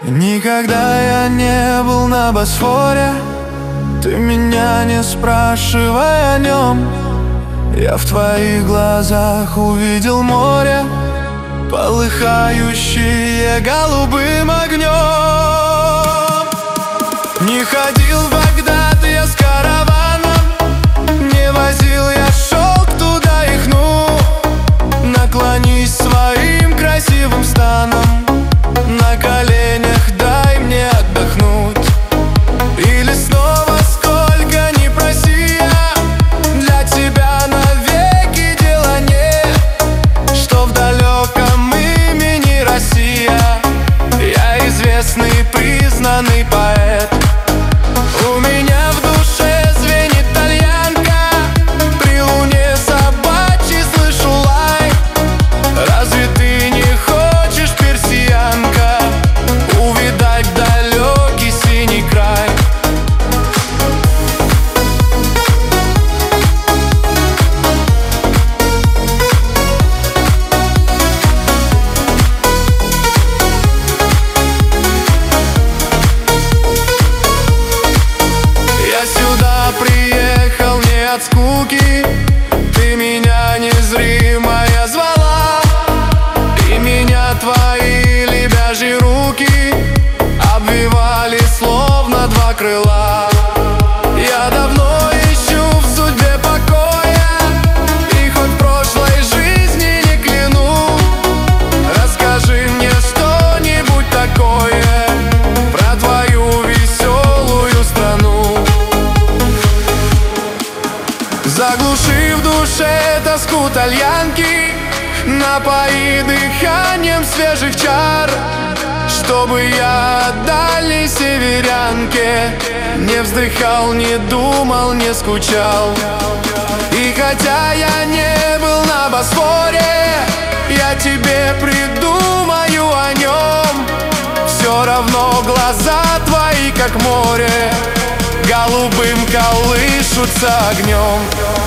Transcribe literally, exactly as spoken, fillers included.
Никогда я не был на Босфоре, ты меня не спрашивай о нем. Я в твоих глазах увидел море, полыхающее голубым огнем. Не ходил в Багдад я с караваном, не возил я шелк туда и хну. Наклонись своим красивым станом, на коленях дай мне отдохнуть. Или снова, сколько ни проси я, для тебя навеки дела нет, что в далеком имени Россия. Я известный, признанный поэт. У меня в душе звенит тальянка, при луне собачий слышу лай. Разве ты не хочешь, персиянка, увидать далекий синий край? Я сюда приехал не от скуки, ты меня незримая звала, и меня твои лебяжьи руки обвивали словно два крыла. Я давно ищу в судьбе покоя, и хоть в прошлой жизни не кляну. Расскажи мне что-нибудь такое про твою веселую страну. Заглуши в душе тоску тальянки, напои дыханием свежих чар, чтобы я о дальней северянке не вздыхал, не думал, не скучал. И хотя я не был на Босфоре, я тебе придумаю о нем. Все равно глаза твои, как море, голубым колышутся огнем.